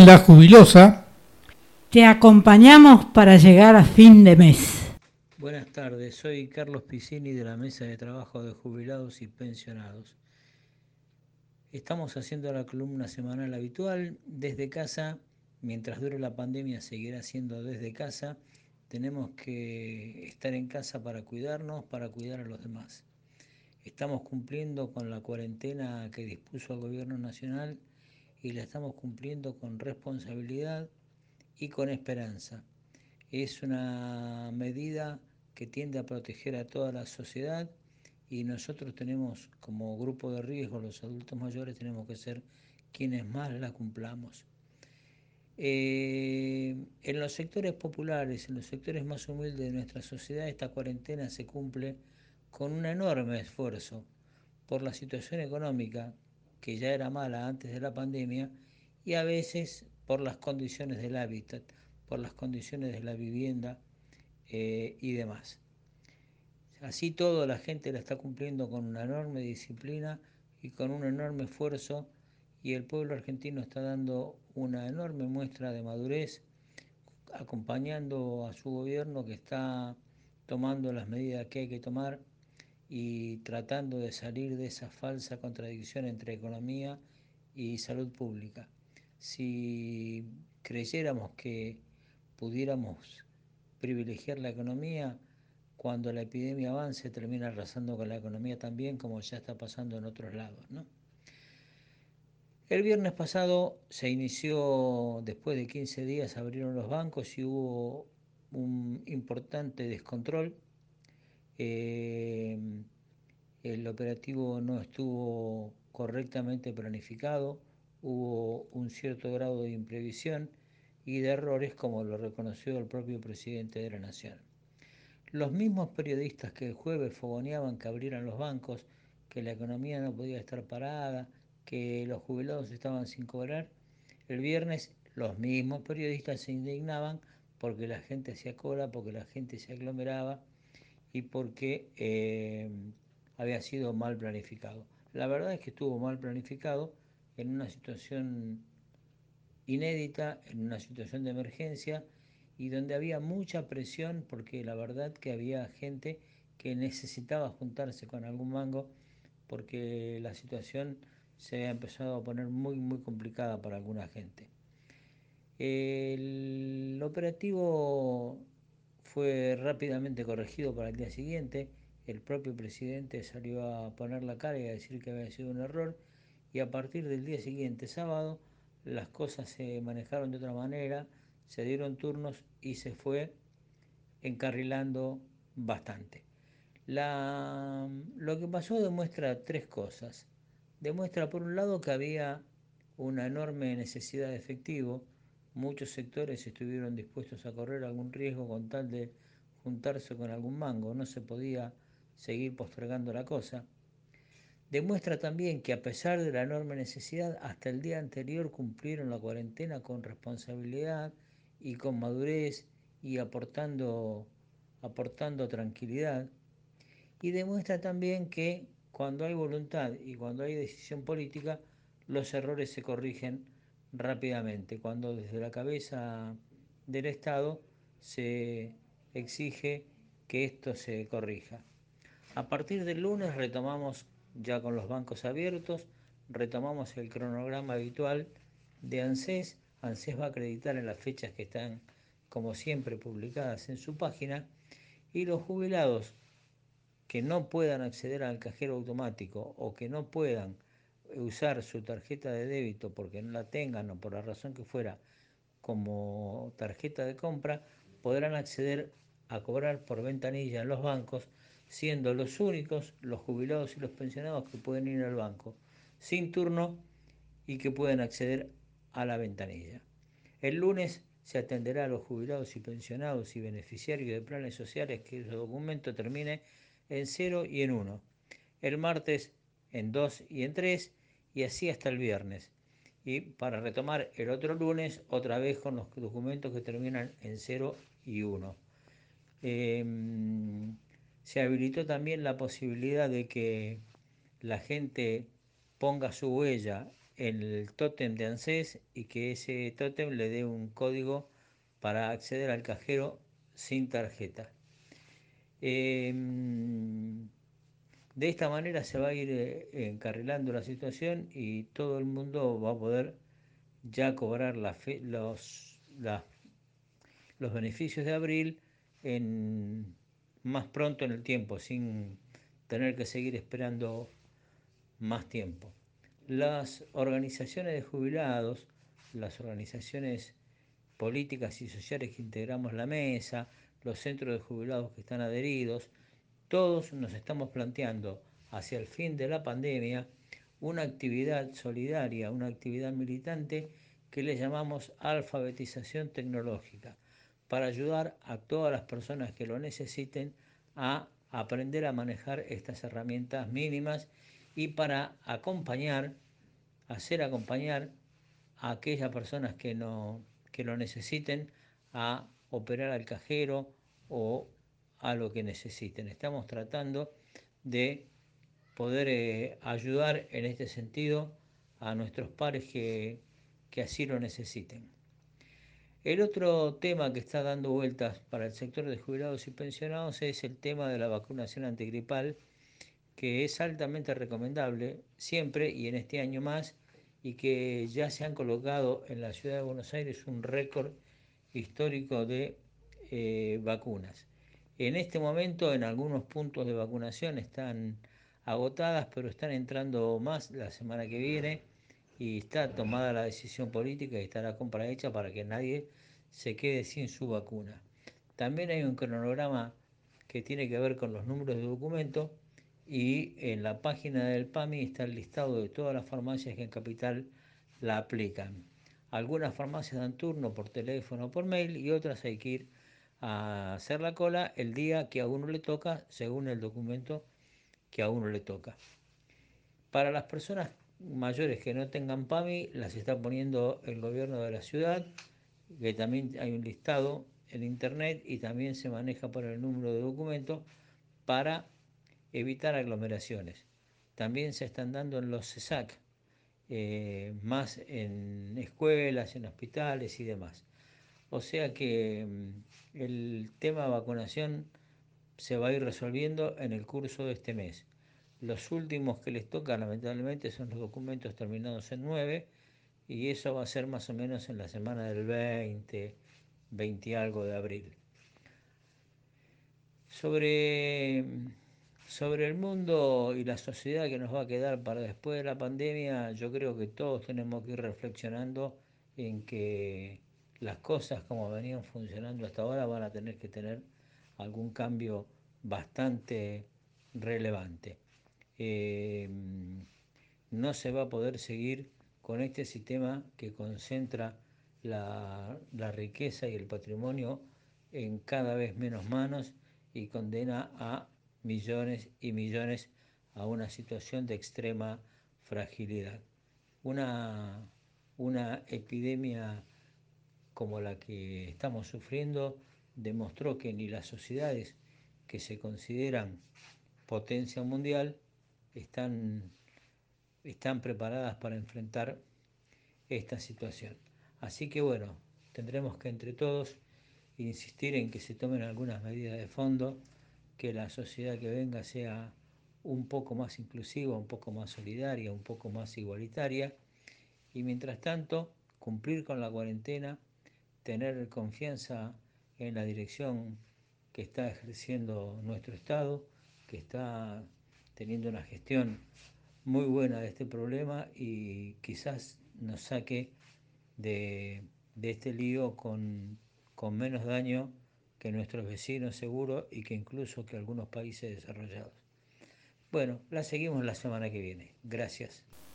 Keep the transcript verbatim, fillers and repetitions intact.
en La Jubilosa te acompañamos para llegar a fin de mes. Buenas tardes, soy Carlos Piscini de la Mesa de Trabajo de Jubilados y Pensionados. Estamos haciendo la columna semanal habitual desde casa. Mientras dure la pandemia seguirá siendo desde casa. Tenemos que estar en casa para cuidarnos, para cuidar a los demás. Estamos cumpliendo con la cuarentena que dispuso el Gobierno Nacional y la estamos cumpliendo con responsabilidad y con esperanza. Es una medida que tiende a proteger a toda la sociedad y nosotros tenemos, como grupo de riesgo, los adultos mayores, tenemos que ser quienes más la cumplamos. Eh, en los sectores populares, en los sectores más humildes de nuestra sociedad, esta cuarentena se cumple con un enorme esfuerzo por la situación económica, que ya era mala antes de la pandemia, y a veces por las condiciones del hábitat, por las condiciones de la vivienda eh, y demás. Así todo, la gente la está cumpliendo con una enorme disciplina y con un enorme esfuerzo, y el pueblo argentino está dando una enorme muestra de madurez, acompañando a su gobierno que está tomando las medidas que hay que tomar y tratando de salir de esa falsa contradicción entre economía y salud pública. Si creyéramos que pudiéramos privilegiar la economía, cuando la epidemia avance termina arrasando con la economía también, como ya está pasando en otros lados, ¿no? El viernes pasado se inició, después de quince días abrieron los bancos y hubo un importante descontrol. Eh, el operativo no estuvo correctamente planificado, hubo un cierto grado de imprevisión y de errores, como lo reconoció el propio presidente de la Nación. Los mismos periodistas que el jueves fogoneaban que abrieran los bancos, que la economía no podía estar parada, que los jubilados estaban sin cobrar, el viernes los mismos periodistas se indignaban porque la gente hacía cola, porque la gente se aglomeraba y porque eh, había sido mal planificado. La verdad es que estuvo mal planificado en una situación inédita, en una situación de emergencia y donde había mucha presión, porque la verdad que había gente que necesitaba juntarse con algún mango porque la situación se había empezado a poner muy muy complicada para alguna gente. El operativo fue rápidamente corregido para el día siguiente. El propio presidente salió a poner la cara y a decir que había sido un error, y a partir del día siguiente, sábado, las cosas se manejaron de otra manera, se dieron turnos y se fue encarrilando bastante. La, lo que pasó demuestra tres cosas. Demuestra, por un lado, que había una enorme necesidad de efectivo. Muchos sectores estuvieron dispuestos a correr algún riesgo con tal de juntarse con algún mango. No se podía seguir postergando la cosa. Demuestra también que, a pesar de la enorme necesidad, hasta el día anterior cumplieron la cuarentena con responsabilidad y con madurez y aportando, aportando tranquilidad. Y demuestra también que cuando hay voluntad y cuando hay decisión política, los errores se corrigen rápidamente, cuando desde la cabeza del Estado se exige que esto se corrija. A partir del lunes retomamos, ya con los bancos abiertos, retomamos el cronograma habitual de ANSES. ANSES va a acreditar en las fechas que están, como siempre, publicadas en su página, y los jubilados que no puedan acceder al cajero automático o que no puedan usar su tarjeta de débito porque no la tengan o por la razón que fuera como tarjeta de compra, podrán acceder a cobrar por ventanilla en los bancos, siendo los únicos los jubilados y los pensionados que pueden ir al banco sin turno y que pueden acceder a la ventanilla. El lunes se atenderá a los jubilados y pensionados y beneficiarios de planes sociales que su documento termine en cero y en uno. El martes en dos y en tres, y así hasta el viernes. Y para retomar el otro lunes, otra vez con los documentos que terminan en cero y uno. Eh, se habilitó también la posibilidad de que la gente ponga su huella el tótem de ANSES y que ese tótem le dé un código para acceder al cajero sin tarjeta. Eh, de esta manera se va a ir eh, encarrilando la situación y todo el mundo va a poder ya cobrar la fe, los, la, los beneficios de abril en, más pronto en el tiempo, sin tener que seguir esperando más tiempo. Las organizaciones de jubilados, las organizaciones políticas y sociales que integramos la mesa, los centros de jubilados que están adheridos, todos nos estamos planteando hacia el fin de la pandemia una actividad solidaria, una actividad militante que le llamamos alfabetización tecnológica, para ayudar a todas las personas que lo necesiten a aprender a manejar estas herramientas mínimas y para acompañar, hacer acompañar a aquellas personas que, no, que lo necesiten a operar al cajero o a lo que necesiten. Estamos tratando de poder eh, ayudar en este sentido a nuestros pares que, que así lo necesiten. El otro tema que está dando vueltas para el sector de jubilados y pensionados es el tema de la vacunación antigripal, que es altamente recomendable siempre y en este año más, y que ya se han colocado en la ciudad de Buenos Aires un récord histórico de eh, vacunas. En este momento en algunos puntos de vacunación están agotadas, pero están entrando más la semana que viene y está tomada la decisión política y está la compra hecha para que nadie se quede sin su vacuna. También hay un cronograma que tiene que ver con los números de documento y en la página del PAMI está el listado de todas las farmacias que en Capital la aplican. Algunas farmacias dan turno por teléfono o por mail y otras hay que ir a hacer la cola el día que a uno le toca según el documento que a uno le toca. Para las personas mayores que no tengan PAMI las está poniendo el gobierno de la ciudad, que también hay un listado en internet y también se maneja por el número de documento para evitar aglomeraciones. También se están dando en los CESAC, eh, más en escuelas, en hospitales y demás. O sea que mm, el tema de vacunación se va a ir resolviendo en el curso de este mes. Los últimos que les toca, lamentablemente, son los documentos terminados en nueve, y eso va a ser más o menos en la semana del veinte, veinte y algo de abril. Sobre, sobre el mundo y la sociedad que nos va a quedar para después de la pandemia, yo creo que todos tenemos que ir reflexionando en que las cosas como venían funcionando hasta ahora van a tener que tener algún cambio bastante relevante. Eh, no se va a poder seguir con este sistema que concentra la, la riqueza y el patrimonio en cada vez menos manos y condena a millones y millones a una situación de extrema fragilidad. Una, una epidemia como la que estamos sufriendo demostró que ni las sociedades que se consideran potencia mundial están, están preparadas para enfrentar esta situación. Así que bueno, tendremos que entre todos insistir en que se tomen algunas medidas de fondo, que la sociedad que venga sea un poco más inclusiva, un poco más solidaria, un poco más igualitaria, y mientras tanto cumplir con la cuarentena, tener confianza en la dirección que está ejerciendo nuestro Estado, que está teniendo una gestión muy buena de este problema y quizás nos saque de, de este lío con, con menos daño que nuestros vecinos seguro y que incluso que algunos países desarrollados. Bueno, la seguimos la semana que viene. Gracias.